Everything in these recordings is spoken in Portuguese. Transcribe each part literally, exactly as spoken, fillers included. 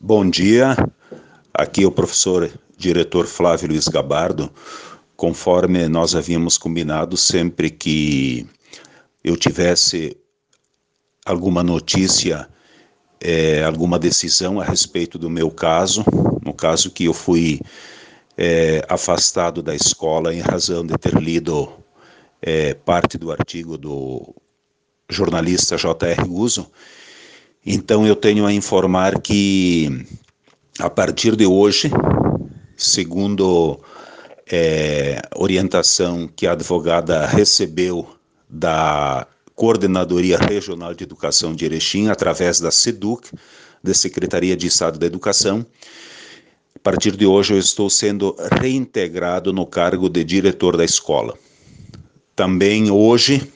Bom dia, aqui é o professor diretor Flávio Luiz Gabardo. Conforme nós havíamos combinado, sempre que eu tivesse alguma notícia, é, alguma decisão a respeito do meu caso, no caso que eu fui é, afastado da escola em razão de ter lido é, parte do artigo do jornalista J R Uso, então eu tenho a informar que a partir de hoje, segundo é, orientação que a advogada recebeu da Coordenadoria Regional de Educação de Erechim, através da SEDUC, da Secretaria de Estado da Educação, a partir de hoje eu estou sendo reintegrado no cargo de diretor da escola. Também hoje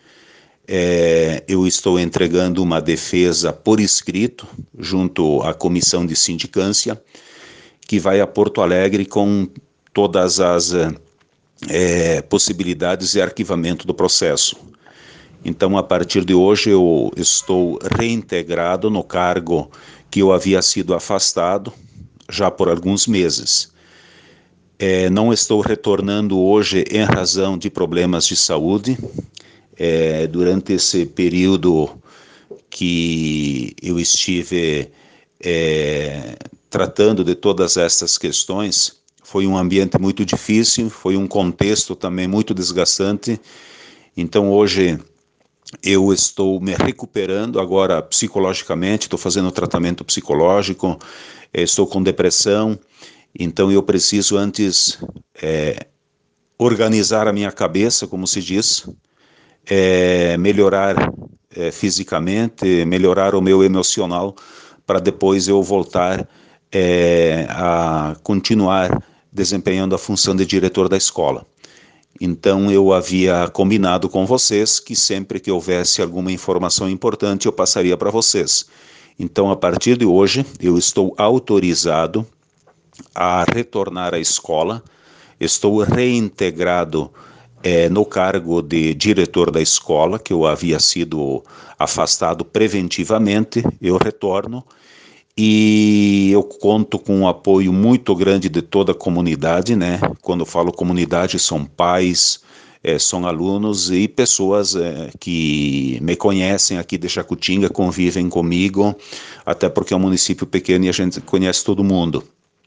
é, eu estou entregando uma defesa por escrito, junto à Comissão de Sindicância, que vai a Porto Alegre com todas as é, possibilidades de arquivamento do processo. Então, a partir de hoje, eu estou reintegrado no cargo que eu havia sido afastado já por alguns meses. É, não estou retornando hoje em razão de problemas de saúde. É, durante esse período que eu estive é, tratando de todas essas questões, foi um ambiente muito difícil, foi um contexto também muito desgastante. Então hoje eu estou me recuperando agora psicologicamente, estou fazendo tratamento psicológico, estou com depressão, então eu preciso antes é, organizar a minha cabeça, como se diz, é, melhorar é, fisicamente, melhorar o meu emocional, para depois eu voltar é, a continuar desempenhando a função de diretor da escola. Então eu havia combinado com vocês que sempre que houvesse alguma informação importante eu passaria para vocês. Então a partir de hoje eu estou autorizado a retornar à escola, estou reintegrado é, no cargo de diretor da escola, que eu havia sido afastado preventivamente, eu retorno e eu conto com um apoio muito grande de toda a comunidade, né? Quando eu falo comunidade, são pais, é, são alunos e pessoas é, que me conhecem aqui de Jacutinga, convivem comigo, até porque é um município pequeno e a gente conhece todo mundo.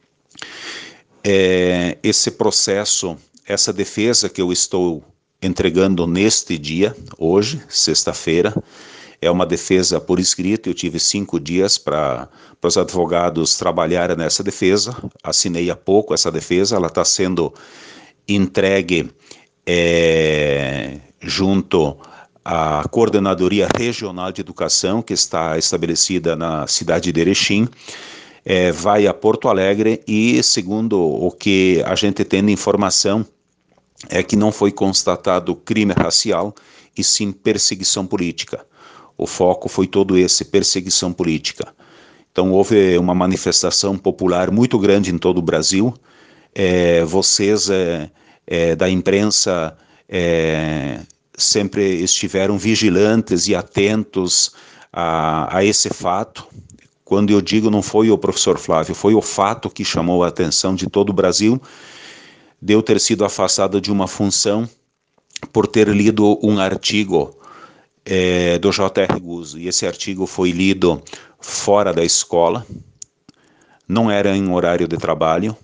É, esse processo, essa defesa que eu estou entregando neste dia, hoje, sexta-feira, é uma defesa por escrito. Eu tive cinco dias para os advogados trabalharem nessa defesa, assinei há pouco essa defesa, ela está sendo entregue é, junto à Coordenadoria Regional de Educação, que está estabelecida na cidade de Erechim, É, vai a Porto Alegre e, segundo o que a gente tem de informação, é que não foi constatado crime racial e sim perseguição política. O foco foi todo esse, perseguição política. Então houve uma manifestação popular muito grande em todo o Brasil. É, vocês é, é, da imprensa é, sempre estiveram vigilantes e atentos a, a esse fato. Quando eu digo não foi o professor Flávio, foi o fato que chamou a atenção de todo o Brasil, de eu ter sido afastado de uma função por ter lido um artigo é, do J R Guzzo. E esse artigo foi lido fora da escola, não era em horário de trabalho,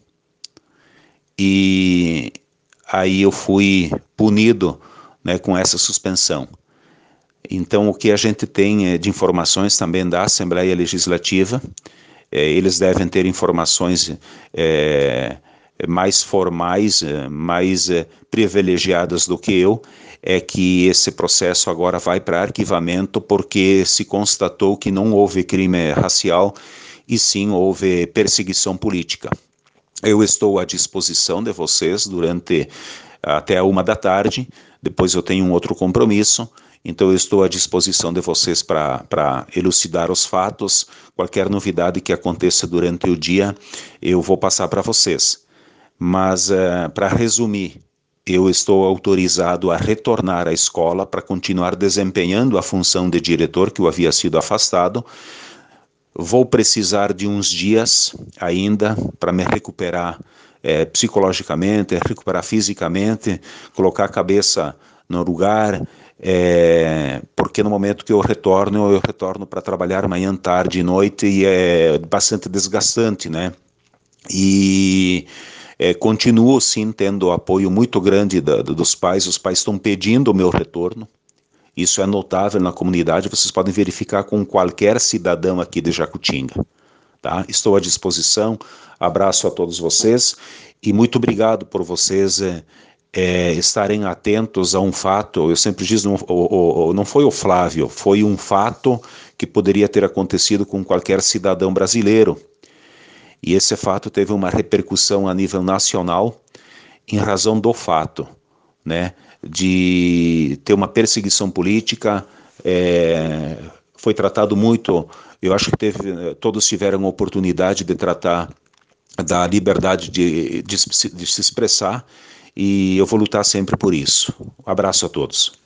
e aí eu fui punido, né, com essa suspensão. Então, o que a gente tem é, de informações também da Assembleia Legislativa, é, eles devem ter informações é, mais formais, mais é, privilegiadas do que eu, é que esse processo agora vai para arquivamento porque se constatou que não houve crime racial e sim houve perseguição política. Eu estou à disposição de vocês durante até a uma da tarde, depois eu tenho um outro compromisso. Então eu estou à disposição de vocês para elucidar os fatos, qualquer novidade que aconteça durante o dia, eu vou passar para vocês. Mas uh, para resumir, eu estou autorizado a retornar à escola para continuar desempenhando a função de diretor que eu havia sido afastado, Vou precisar de uns dias ainda para me recuperar é, psicologicamente, recuperar fisicamente, colocar a cabeça no lugar, é, porque no momento que eu retorno, eu retorno para trabalhar manhã, tarde e noite e é bastante desgastante, né? E é, continuo sim tendo apoio muito grande da, dos pais, os pais estão pedindo o meu retorno. Isso é notável na comunidade, vocês podem verificar com qualquer cidadão aqui de Jacutinga. Tá? Estou à disposição, abraço a todos vocês e muito obrigado por vocês é, é, estarem atentos a um fato. Eu sempre digo, não, o, o, não foi o Flávio, foi um fato que poderia ter acontecido com qualquer cidadão brasileiro. E esse fato teve uma repercussão a nível nacional em razão do fato, né, de ter uma perseguição política, é, foi tratado muito, eu acho que teve, todos tiveram a oportunidade de tratar da liberdade de, de, de se expressar, e eu vou lutar sempre por isso. Um abraço a todos.